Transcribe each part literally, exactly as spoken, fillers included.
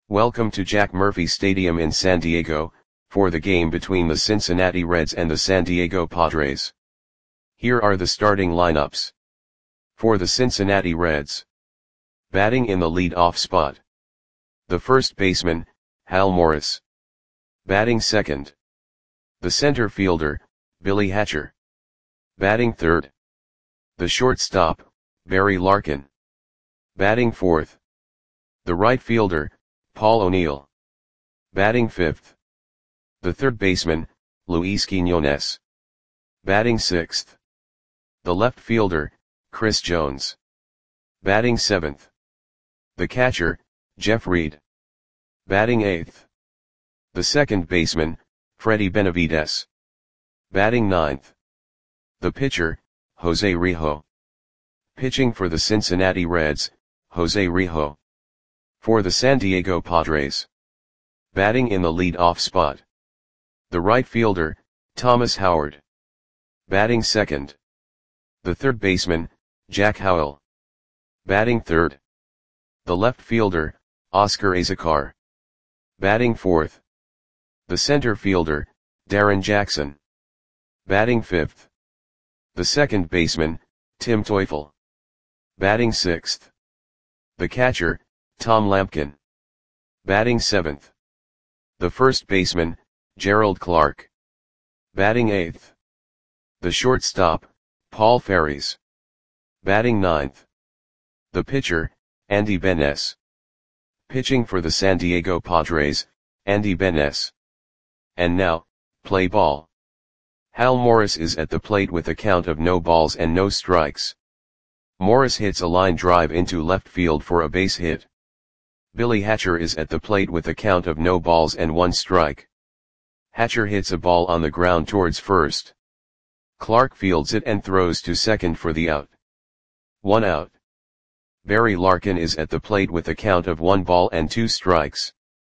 Welcome to Jack Murphy Stadium in San Diego, for the game between the Cincinnati Reds and the San Diego Padres. Here are the starting lineups. For the Cincinnati Reds. Batting in the lead-off spot. The first baseman, Hal Morris. Batting second. The center fielder, Billy Hatcher. Batting third. The shortstop, Barry Larkin. Batting fourth. The right fielder, Paul O'Neill. Batting fifth. The third baseman, Luis Quiñones. Batting sixth. The left fielder, Chris Jones. Batting seventh. The catcher, Jeff Reed. Batting eighth. The second baseman, Freddie Benavides. Batting ninth. The pitcher, Jose Rijo. Pitching for the Cincinnati Reds, Jose Rijo. For the San Diego Padres. Batting in the lead-off spot. The right fielder, Thomas Howard. Batting second. The third baseman, Jack Howell. Batting third. The left fielder, Oscar Azocar. Batting fourth. The center fielder, Darren Jackson. Batting fifth. The second baseman, Tim Teufel. Batting sixth. The catcher, Tom Lampkin. Batting seventh. The first baseman, Gerald Clark. Batting eighth. The shortstop, Paul Ferries. Batting ninth. The pitcher, Andy Benes. Pitching for the San Diego Padres, Andy Benes. And now, play ball. Hal Morris is at the plate with a count of no balls and no strikes. Morris hits a line drive into left field for a base hit. Billy Hatcher is at the plate with a count of no balls and one strike. Hatcher hits a ball on the ground towards first. Clark fields it and throws to second for the out. One out. Barry Larkin is at the plate with a count of one ball and two strikes.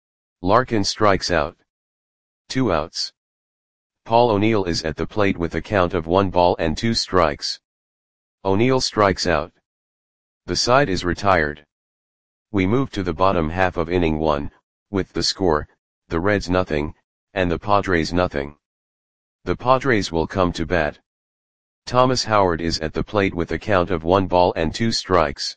Larkin strikes out. Two outs. Paul O'Neill is at the plate with a count of one ball and two strikes. O'Neill strikes out. The side is retired. We move to the bottom half of inning one, with the score, the Reds nothing, and the Padres nothing. The Padres will come to bat. Thomas Howard is at the plate with a count of one ball and two strikes.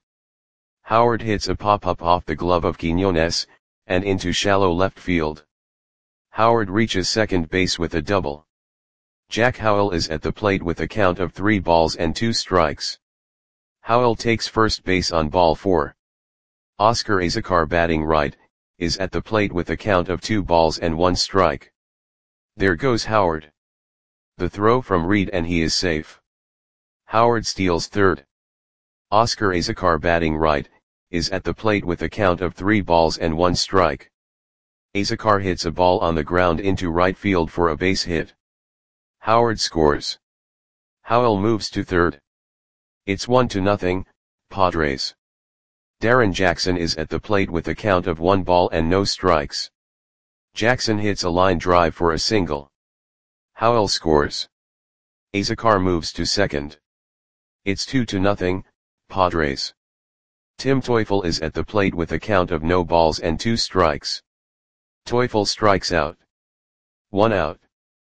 Howard hits a pop-up off the glove of Quiñones, and into shallow left field. Howard reaches second base with a double. Jack Howell is at the plate with a count of three balls and two strikes. Howell takes first base on ball four. Oscar Azocar, batting right, is at the plate with a count of two balls and one strike. There goes Howard. The throw from Reed and he is safe. Howard steals third. Oscar Azocar, batting right, is at the plate with a count of three balls and one strike. Azocar hits a ball on the ground into right field for a base hit. Howard scores. Howell moves to third. It's one to nothing, Padres. Darren Jackson is at the plate with a count of one ball and no strikes. Jackson hits a line drive for a single. Howell scores. Azocar moves to second. It's two to nothing, Padres. Tim Teufel is at the plate with a count of no balls and two strikes. Teufel strikes out. One out.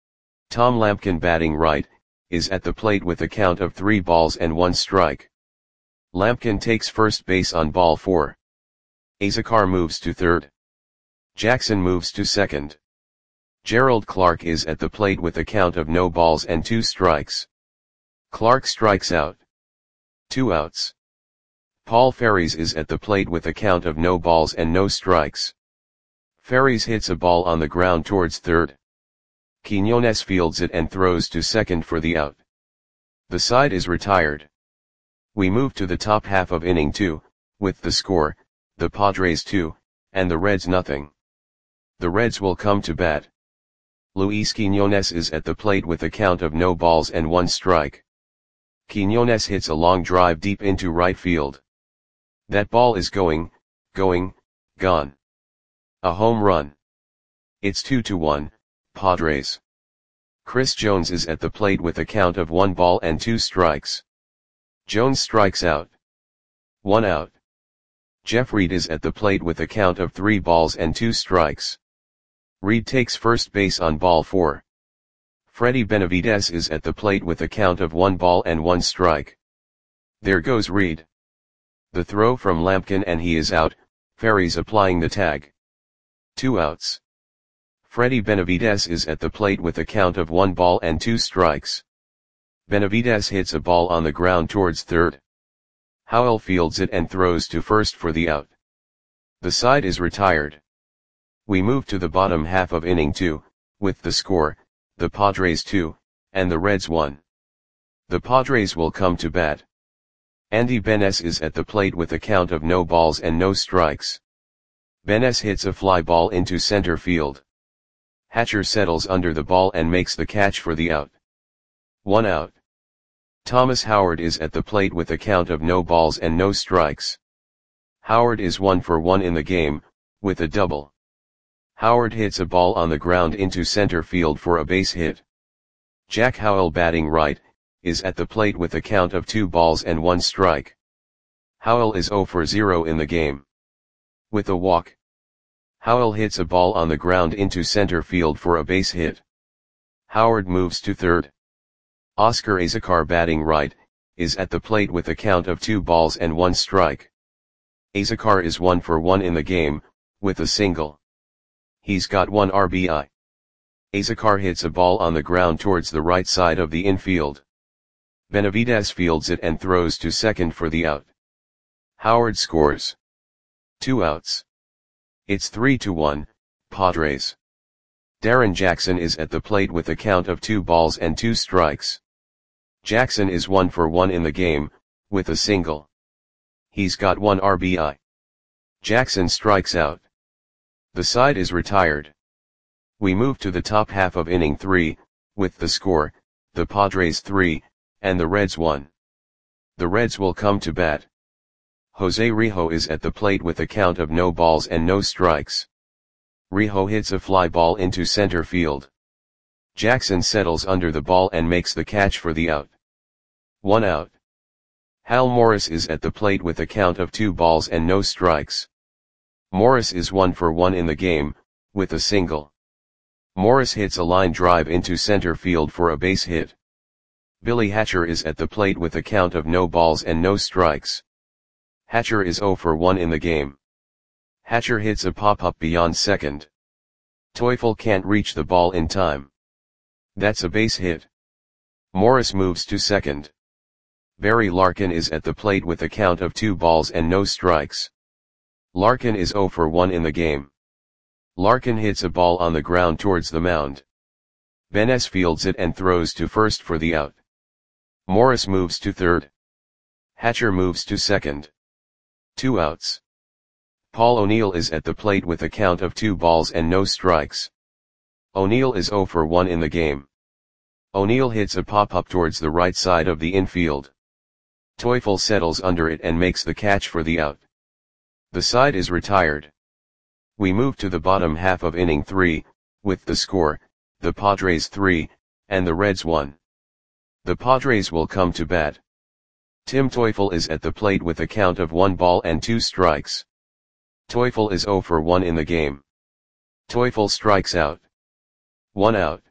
Tom Lampkin, batting right, is at the plate with a count of three balls and one strike. Lampkin takes first base on ball four. Azocar moves to third. Jackson moves to second. Gerald Clark is at the plate with a count of no balls and two strikes. Clark strikes out. Two outs. Paul Ferries is at the plate with a count of no balls and no strikes. Ferries hits a ball on the ground towards third. Quiñones fields it and throws to second for the out. The side is retired. We move to the top half of inning two, with the score, the Padres two, and the Reds nothing. The Reds will come to bat. Luis Quiñones is at the plate with a count of no balls and one strike. Quiñones hits a long drive deep into right field. That ball is going, going, gone. A home run. It's two to one, Padres. Chris Jones is at the plate with a count of one ball and two strikes. Jones strikes out. One out. Jeff Reed is at the plate with a count of three balls and two strikes. Reed takes first base on ball four. Freddie Benavides is at the plate with a count of one ball and one strike. There goes Reed. The throw from Lampkin and he is out, Ferries applying the tag. Two outs. Freddie Benavides is at the plate with a count of one ball and two strikes. Benavides hits a ball on the ground towards third. Howell fields it and throws to first for the out. The side is retired. We move to the bottom half of inning two, with the score, the Padres two, and the Reds one. The Padres will come to bat. Andy Benes is at the plate with a count of no balls and no strikes. Benes hits a fly ball into center field. Hatcher settles under the ball and makes the catch for the out. One out. Thomas Howard is at the plate with a count of no balls and no strikes. Howard is one for one in the game, with a double. Howard hits a ball on the ground into center field for a base hit. Jack Howell, batting right, is at the plate with a count of two balls and one strike. Howell is zero for zero in the game. With a walk. Howell hits a ball on the ground into center field for a base hit. Howard moves to third. Oscar Azocar, batting right, is at the plate with a count of two balls and one strike. Azocar is one for one in the game, with a single. He's got one R B I. Azocar hits a ball on the ground towards the right side of the infield. Benavides fields it and throws to second for the out. Howard scores. Two outs. It's three to one, Padres. Darren Jackson is at the plate with a count of two balls and two strikes. Jackson is one for one in the game, with a single. He's got one R B I. Jackson strikes out. The side is retired. We move to the top half of inning three, with the score, the Padres three, and the Reds one. The Reds will come to bat. Jose Rijo is at the plate with a count of no balls and no strikes. Rijo hits a fly ball into center field. Jackson settles under the ball and makes the catch for the out. One out. Hal Morris is at the plate with a count of two balls and no strikes. Morris is one for one in the game, with a single. Morris hits a line drive into center field for a base hit. Billy Hatcher is at the plate with a count of no balls and no strikes. Hatcher is zero for one in the game. Hatcher hits a pop-up beyond second. Teufel can't reach the ball in time. That's a base hit. Morris moves to second. Barry Larkin is at the plate with a count of two balls and no strikes. Larkin is zero for one in the game. Larkin hits a ball on the ground towards the mound. Benes fields it and throws to first for the out. Morris moves to third. Hatcher moves to second. Two outs. Paul O'Neill is at the plate with a count of two balls and no strikes. O'Neill is zero for one in the game. O'Neill hits a pop-up towards the right side of the infield. Teufel settles under it and makes the catch for the out. The side is retired. We move to the bottom half of inning three, with the score, the Padres three, and the Reds one. The Padres will come to bat. Tim Teufel is at the plate with a count of one ball and two strikes. Teufel is zero for one in the game. Teufel strikes out. One out.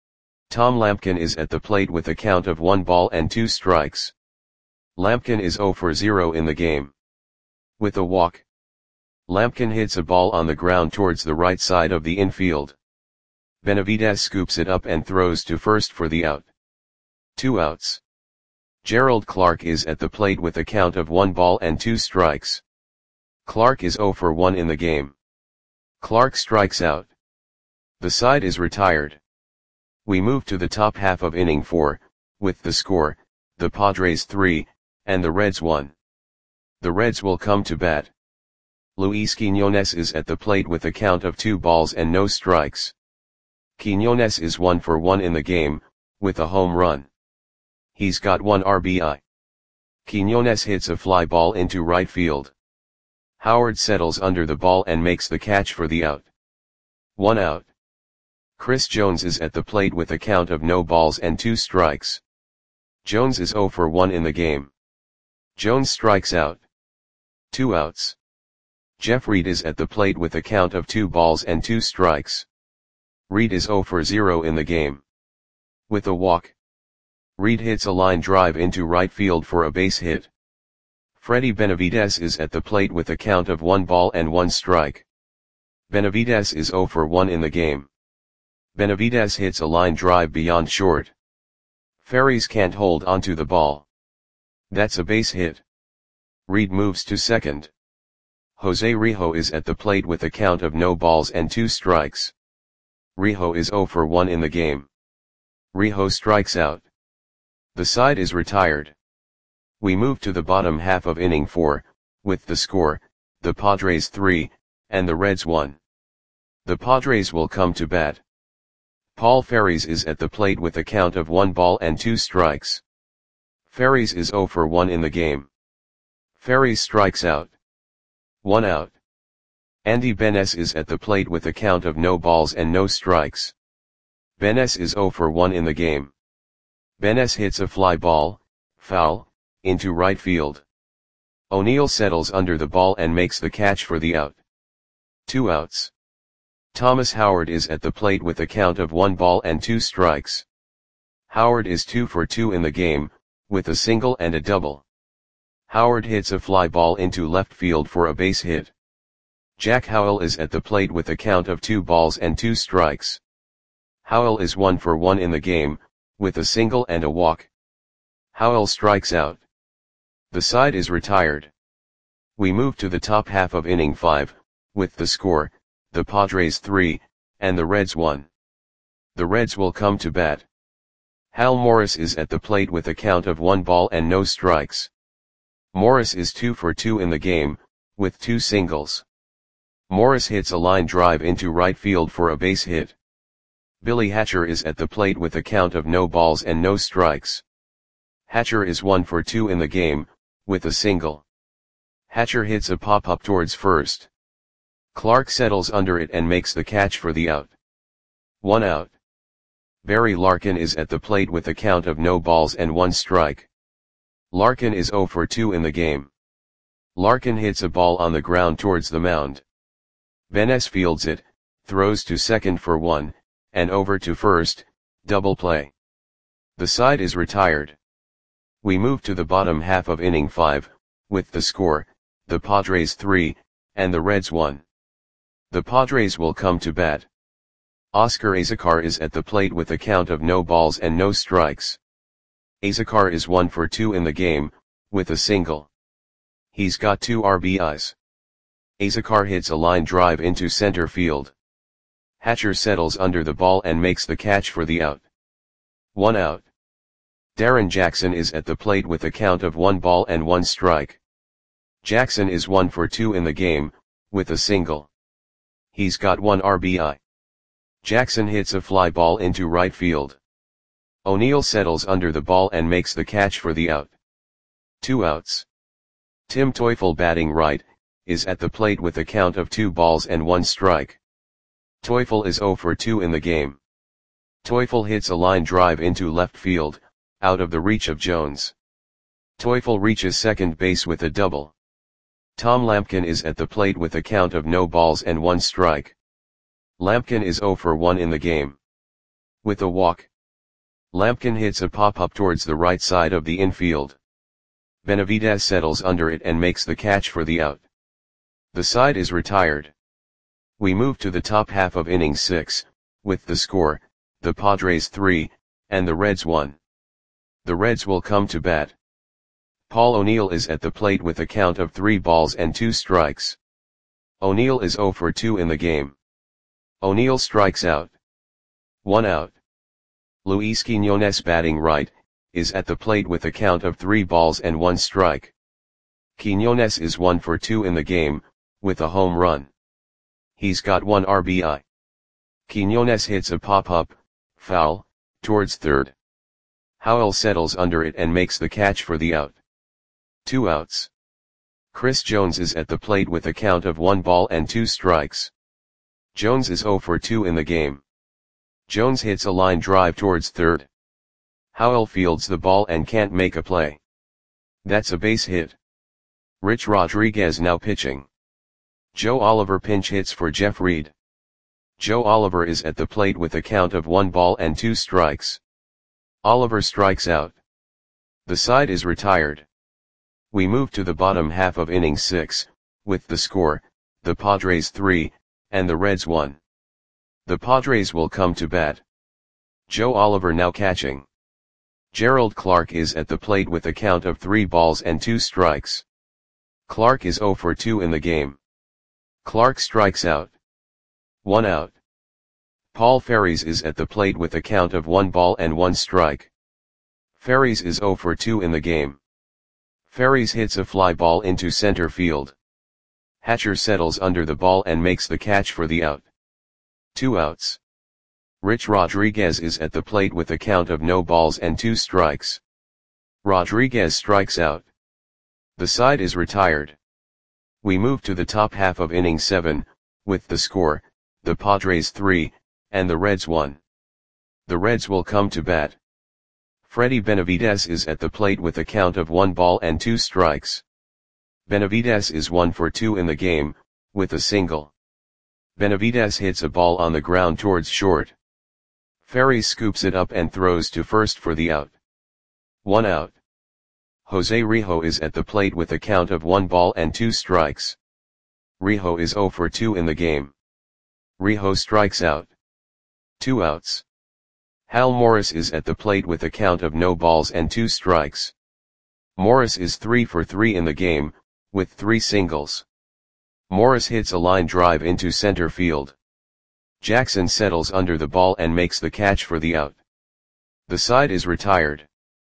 Tom Lampkin is at the plate with a count of one ball and two strikes. Lampkin is zero for zero in the game. With a walk. Lampkin hits a ball on the ground towards the right side of the infield. Benavides scoops it up and throws to first for the out. Two outs. Gerald Clark is at the plate with a count of one ball and two strikes. Clark is zero for one in the game. Clark strikes out. The side is retired. We move to the top half of inning four, with the score, the Padres three, and the Reds one. The Reds will come to bat. Luis Quiñones is at the plate with a count of two balls and no strikes. Quiñones is one for one in the game, with a home run. He's got one R B I. Quiñones hits a fly ball into right field. Howard settles under the ball and makes the catch for the out. One out. Chris Jones is at the plate with a count of no balls and two strikes. Jones is zero for one in the game. Jones strikes out. Two outs. Jeff Reed is at the plate with a count of two balls and two strikes. Reed is zero for zero in the game. With a walk, Reed hits a line drive into right field for a base hit. Freddie Benavides is at the plate with a count of one ball and one strike. Benavides is zero for one in the game. Benavides hits a line drive beyond short. Ferries can't hold onto the ball. That's a base hit. Reed moves to second. Jose Rijo is at the plate with a count of no balls and two strikes. Rijo is zero for one in the game. Rijo strikes out. The side is retired. We move to the bottom half of inning four, with the score, the Padres three, and the Reds one. The Padres will come to bat. Paul Ferries is at the plate with a count of one ball and two strikes. Ferries is zero for one in the game. Ferries strikes out. One out. Andy Benes is at the plate with a count of no balls and no strikes. Benes is zero for one in the game. Benes hits a fly ball, foul, into right field. O'Neill settles under the ball and makes the catch for the out. Two outs. Thomas Howard is at the plate with a count of one ball and two strikes. Howard is two for two in the game, with a single and a double. Howard hits a fly ball into left field for a base hit. Jack Howell is at the plate with a count of two balls and two strikes. Howell is one for one in the game, with a single and a walk. Howell strikes out. The side is retired. We move to the top half of inning five, with the score, the Padres three, and the Reds one. The Reds will come to bat. Hal Morris is at the plate with a count of one ball and no strikes. Morris is two for two in the game, with two singles. Morris hits a line drive into right field for a base hit. Billy Hatcher is at the plate with a count of no balls and no strikes. Hatcher is one for two in the game, with a single. Hatcher hits a pop-up towards first. Clark settles under it and makes the catch for the out. One out. Barry Larkin is at the plate with a count of no balls and one strike. Larkin is zero for two in the game. Larkin hits a ball on the ground towards the mound. Benes fields it, throws to second for one, and over to first, double play. The side is retired. We move to the bottom half of inning five, with the score, the Padres three, and the Reds one. The Padres will come to bat. Oscar Azocar is at the plate with a count of no balls and no strikes. Azocar is one for two in the game, with a single. He's got two R B Is. Azocar hits a line drive into center field. Hatcher settles under the ball and makes the catch for the out. One out. Darren Jackson is at the plate with a count of one ball and one strike. Jackson is one for two in the game, with a single. He's got one R B I. Jackson hits a fly ball into right field. O'Neill settles under the ball and makes the catch for the out. Two outs. Tim Teufel, batting right, is at the plate with a count of two balls and one strike. Teufel is zero for two in the game. Teufel hits a line drive into left field, out of the reach of Jones. Teufel reaches second base with a double. Tom Lampkin is at the plate with a count of no balls and one strike. Lampkin is zero for one in the game. With a walk, Lampkin hits a pop-up towards the right side of the infield. Benavides settles under it and makes the catch for the out. The side is retired. We move to the top half of inning six, with the score, the Padres three, and the Reds one. The Reds will come to bat. Paul O'Neill is at the plate with a count of three balls and two strikes. O'Neill is zero for two in the game. O'Neill strikes out. One out. Luis Quiñones, batting right, is at the plate with a count of three balls and one strike. Quiñones is one for two in the game, with a home run. He's got one R B I. Quiñones hits a pop-up, foul, towards third. Howell settles under it and makes the catch for the out. Two outs. Chris Jones is at the plate with a count of one ball and two strikes. Jones is zero for two in the game. Jones hits a line drive towards third. Howell fields the ball and can't make a play. That's a base hit. Rich Rodriguez now pitching. Joe Oliver pinch hits for Jeff Reed. Joe Oliver is at the plate with a count of one ball and two strikes. Oliver strikes out. The side is retired. We move to the bottom half of inning six, with the score, the Padres three, and the Reds one. The Padres will come to bat. Joe Oliver now catching. Gerald Clark is at the plate with a count of three balls and two strikes. Clark is oh for two in the game. Clark strikes out. One out. Paul Ferries is at the plate with a count of one ball and one strike. Ferries is oh for two in the game. Ferries hits a fly ball into center field. Hatcher settles under the ball and makes the catch for the out. Two outs. Rich Rodriguez is at the plate with a count of no balls and two strikes. Rodriguez strikes out. The side is retired. We move to the top half of inning seven, with the score, the Padres three, and the Reds one. The Reds will come to bat. Freddie Benavidez is at the plate with a count of one ball and two strikes. Benavidez is one for two in the game, with a single. Benavidez hits a ball on the ground towards short. Ferries scoops it up and throws to first for the out. One out. Jose Rijo is at the plate with a count of one ball and two strikes. Rijo is oh for two in the game. Rijo strikes out. Two outs. Hal Morris is at the plate with a count of no balls and two strikes. Morris is three for three in the game, with three singles. Morris hits a line drive into center field. Jackson settles under the ball and makes the catch for the out. The side is retired.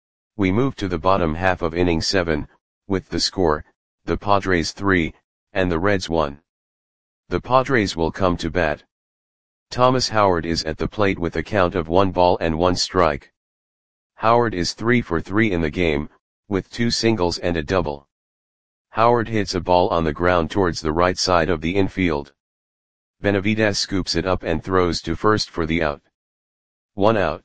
We move to the bottom half of inning seven, with the score, the Padres three, and the Reds one. The Padres will come to bat. Thomas Howard is at the plate with a count of one ball and one strike. Howard is three for three in the game, with two singles and a double. Howard hits a ball on the ground towards the right side of the infield. Benavidez scoops it up and throws to first for the out. One out.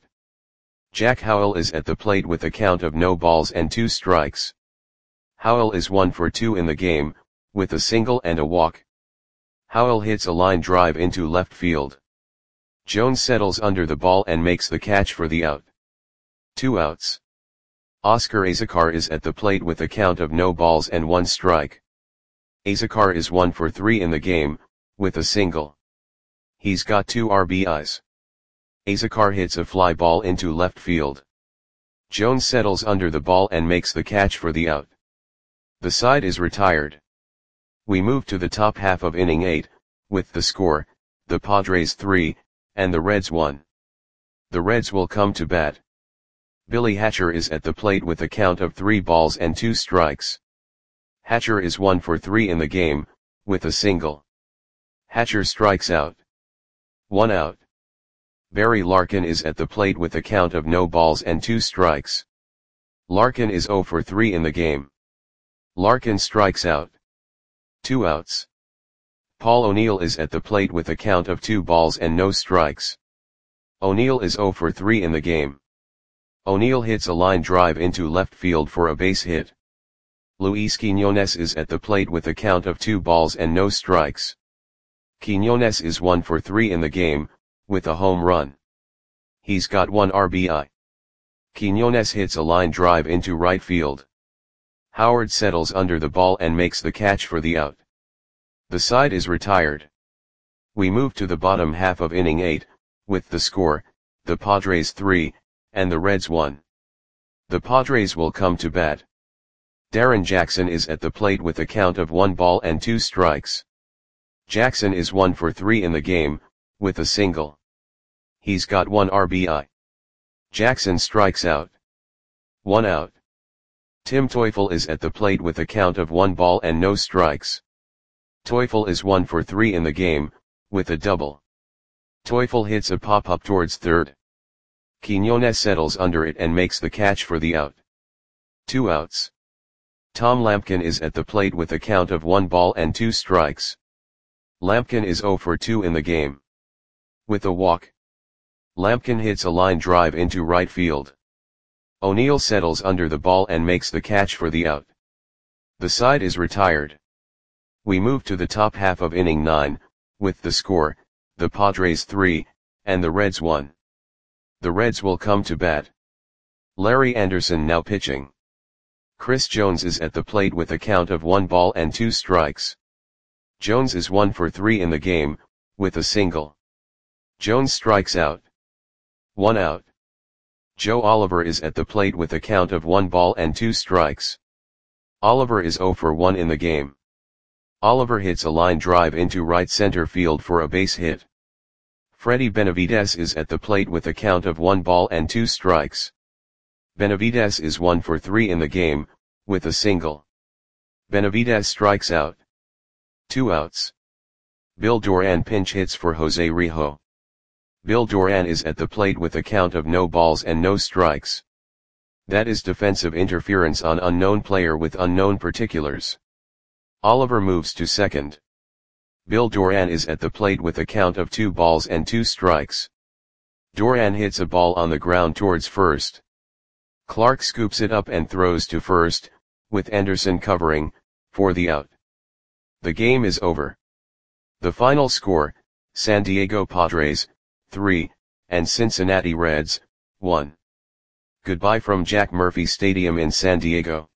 Jack Howell is at the plate with a count of no balls and two strikes. Howell is one for two in the game, with a single and a walk. Howell hits a line drive into left field. Jones settles under the ball and makes the catch for the out. Two outs. Oscar Azocar is at the plate with a count of no balls and one strike. Azocar is one for three in the game, with a single. He's got two R B Is. Azocar hits a fly ball into left field. Jones settles under the ball and makes the catch for the out. The side is retired. We move to the top half of inning eight, with the score, the Padres three, and the Reds one. The Reds will come to bat. Billy Hatcher is at the plate with a count of three balls and two strikes. Hatcher is one for three in the game, with a single. Hatcher strikes out. One out. Barry Larkin is at the plate with a count of no balls and two strikes. Larkin is oh for three in the game. Larkin strikes out. Two outs. Paul O'Neill is at the plate with a count of two balls and no strikes. O'Neill is oh for three in the game. O'Neill hits a line drive into left field for a base hit. Luis Quiñones is at the plate with a count of two balls and no strikes. Quiñones is one for three in the game, with a home run. He's got one R B I. Quiñones hits a line drive into right field. Howard settles under the ball and makes the catch for the out. The side is retired. We move to the bottom half of inning eight, with the score, the Padres three, and the Reds one. The Padres will come to bat. Darren Jackson is at the plate with a count of one ball and two strikes. Jackson is one for three in the game, with a single. He's got one R B I. Jackson strikes out. One out. Tim Teufel is at the plate with a count of one ball and no strikes. Teufel is one for three in the game, with a double. Teufel hits a pop-up towards third. Quiñones settles under it and makes the catch for the out. Two outs. Tom Lampkin is at the plate with a count of one ball and two strikes. Lampkin is oh for two in the game. With a walk. Lampkin hits a line drive into right field. O'Neill settles under the ball and makes the catch for the out. The side is retired. We move to the top half of inning nine, with the score, the Padres three, and the Reds one. The Reds will come to bat. Larry Anderson now pitching. Chris Jones is at the plate with a count of one ball and two strikes. Jones is one for three in the game, with a single. Jones strikes out. One out. Joe Oliver is at the plate with a count of one ball and two strikes. Oliver is zero for one in the game. Oliver hits a line drive into right center field for a base hit. Freddie Benavidez is at the plate with a count of one ball and two strikes. Benavidez is one for three in the game, with a single. Benavidez strikes out. Two outs. Bill Doran pinch hits for Jose Rijo. Bill Doran is at the plate with a count of no balls and no strikes. That is defensive interference on unknown player with unknown particulars. Oliver moves to second. Bill Doran is at the plate with a count of two balls and two strikes. Doran hits a ball on the ground towards first. Clark scoops it up and throws to first, with Anderson covering, for the out. The game is over. The final score, San Diego Padres, three, and Cincinnati Reds, one. Goodbye from Jack Murphy Stadium in San Diego.